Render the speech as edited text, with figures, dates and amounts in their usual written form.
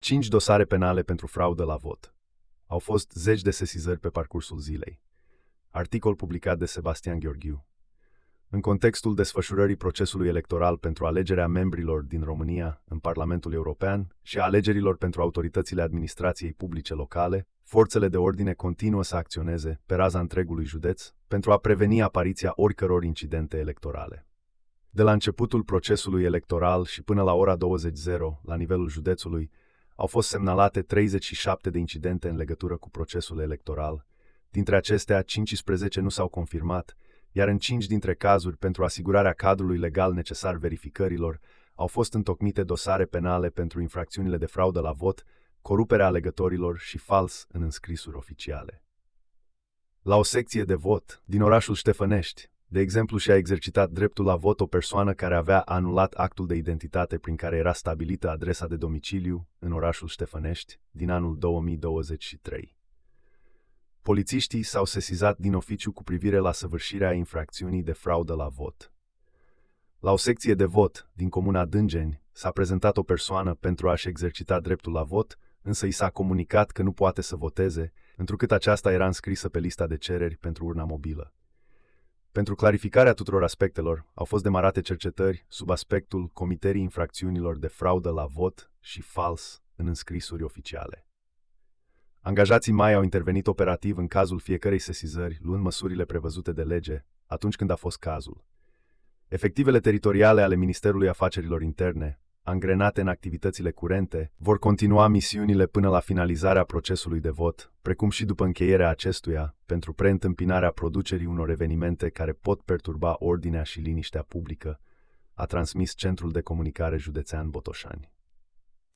5 dosare penale pentru fraudă la vot. Au fost zeci de sesizări pe parcursul zilei. Articol publicat de Sebastian Gheorghiu. În contextul desfășurării procesului electoral pentru alegerea membrilor din România în Parlamentul European și a alegerilor pentru autoritățile administrației publice locale, forțele de ordine continuă să acționeze pe raza întregului județ pentru a preveni apariția oricăror incidente electorale. De la începutul procesului electoral și până la ora 20:00, la nivelul județului, au fost semnalate 37 de incidente în legătură cu procesul electoral. Dintre acestea, 15 nu s-au confirmat, iar în 5 dintre cazuri, pentru asigurarea cadrului legal necesar verificărilor, au fost întocmite dosare penale pentru infracțiunile de fraudă la vot, coruperea alegătorilor și fals în înscrisuri oficiale. La o secție de vot din orașul Ștefănești, de exemplu, și-a exercitat dreptul la vot o persoană care avea anulat actul de identitate prin care era stabilită adresa de domiciliu în orașul Ștefănești din anul 2023. Polițiștii s-au sesizat din oficiu cu privire la săvârșirea infracțiunii de fraudă la vot. La o secție de vot din comuna Dângeni s-a prezentat o persoană pentru a-și exercita dreptul la vot, însă i s-a comunicat că nu poate să voteze, întrucât aceasta era înscrisă pe lista de cereri pentru urna mobilă. Pentru clarificarea tuturor aspectelor, au fost demarate cercetări sub aspectul comiterii infracțiunilor de fraudă la vot și fals în înscrisuri oficiale. Angajații MAI au intervenit operativ în cazul fiecărei sesizări, luând măsurile prevăzute de lege atunci când a fost cazul. Efectivele teritoriale ale Ministerului Afacerilor Interne, angrenate în activitățile curente, vor continua misiunile până la finalizarea procesului de vot, precum și după încheierea acestuia, pentru preîntâmpinarea producerii unor evenimente care pot perturba ordinea și liniștea publică, a transmis Centrul de Comunicare Județean Botoșani.